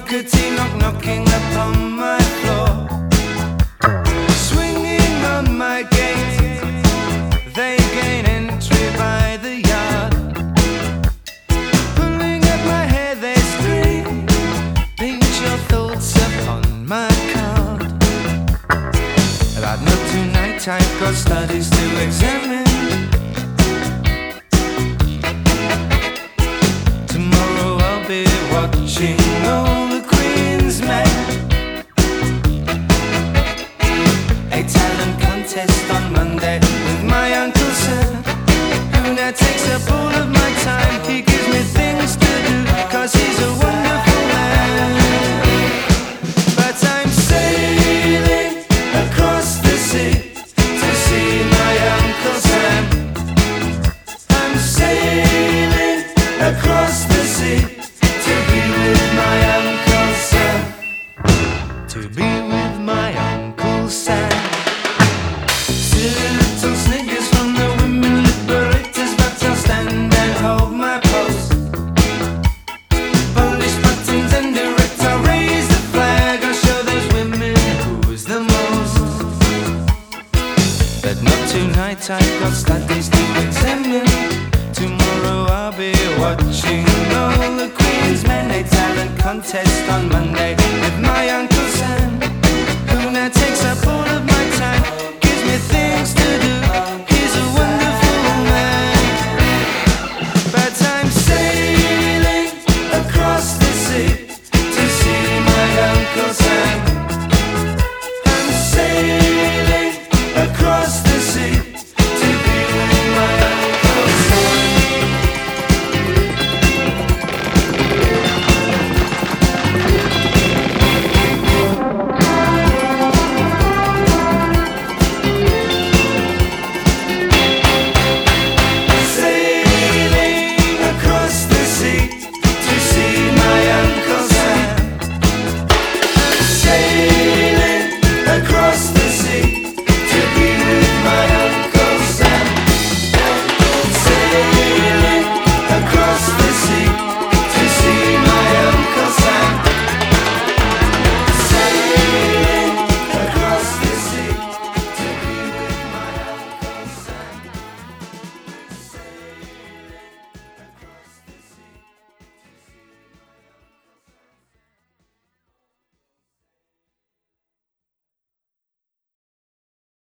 Booker T knocking upon my floor, swinging on my gate. They gain entry by the yard, pulling at my hair they scream, paint your thoughts upon my card. About not tonight, I've got studies to examine. Tomorrow I'll be watching all the Queen's men. A talent contest on Monday with my Uncle Sam, who now takes up all of my time. He gives me things to do, cause he's a wonderful man. But I'm sailing across the sea to see my Uncle Sam. I'm sailing across the sea to be with my Uncle Sam. To be with my Uncle Sam. Little sniggers from the women liberators, but I'll stand and hold my post. Polish buttons and direct, I'll raise the flag. I'll show those women who's the most. But not tonight, I've got studies to examine. Tomorrow I'll be watching all the Queen's men. A talent contest on Monday with my Uncle Sam, who now takes up all of my time, gives me things to do. He's a wonderful man. But I'm sailing across the sea